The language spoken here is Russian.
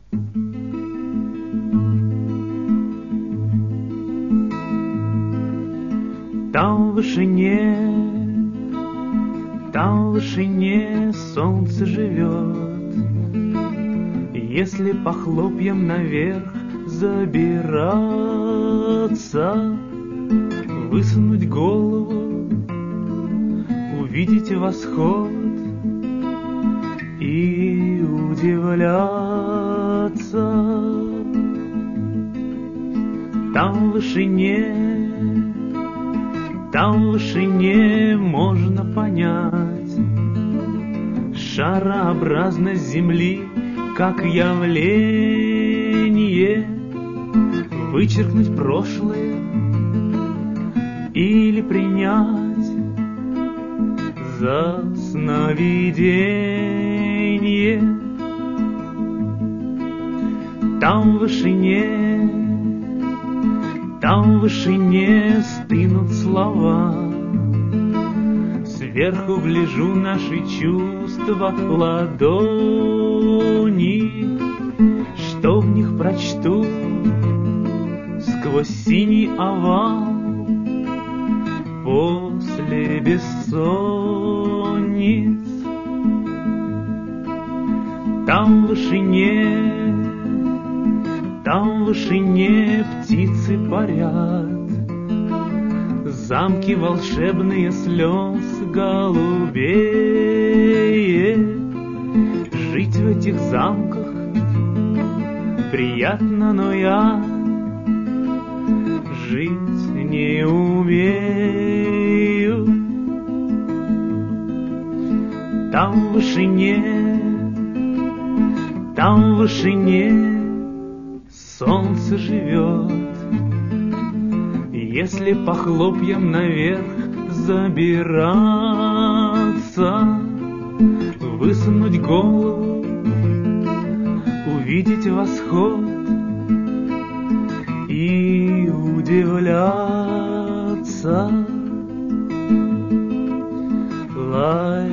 Там в вышине солнце живет. Если по хлопьям наверх забираться, высунуть голову, увидите восход и удивляться. Там в вышине можно понять шарообразность Земли как явление, вычеркнуть прошлое или принять за сновидение. Там в вышине стынут слова. Сверху гляжу наши чувства ладони, что в них прочту сквозь синий овал после бессонниц. Там в вышине птицы парят, замки волшебные слез голубее. Жить в этих замках приятно, но я жить не умею. Там в вышине солнце живет. Если по хлопьям наверх забираться, высунуть голову, увидеть восход и удивляться. Лай